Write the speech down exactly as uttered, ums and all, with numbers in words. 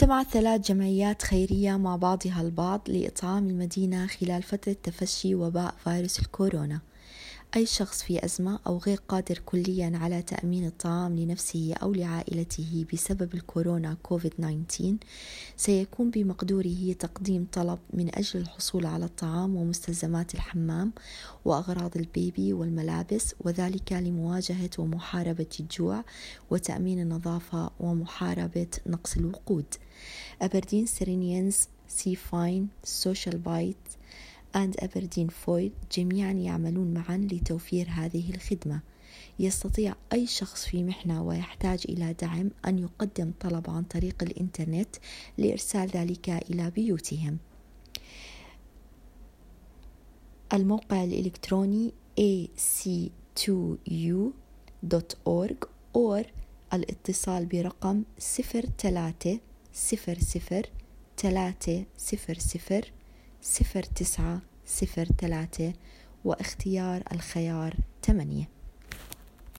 اجتمعت ثلاث جمعيات خيرية مع بعضها البعض لإطعام المدينة خلال فترة تفشي وباء فيروس الكورونا. أي شخص في أزمة أو غير قادر كليا على تأمين الطعام لنفسه أو لعائلته بسبب الكورونا كوفيد تسعة عشر سيكون بمقدوره تقديم طلب من أجل الحصول على الطعام ومستلزمات الحمام وأغراض البيبي والملابس، وذلك لمواجهة ومحاربة الجوع وتأمين النظافة ومحاربة نقص الوقود. أبردين سيرينيانز، سي فاين، سوشيال بايت and أبردين فويد جميعا يعملون معا لتوفير هذه الخدمة. يستطيع أي شخص في محنة ويحتاج إلى دعم أن يقدم طلب عن طريق الإنترنت لإرسال ذلك إلى بيوتهم. الموقع الإلكتروني إيه سي تو يو دوت أورج أو الاتصال برقم صفر ثلاثة صفر صفر ثلاثة صفر صفر صفر تسعة صفر ثلاثة واختيار الخيار ثمانية.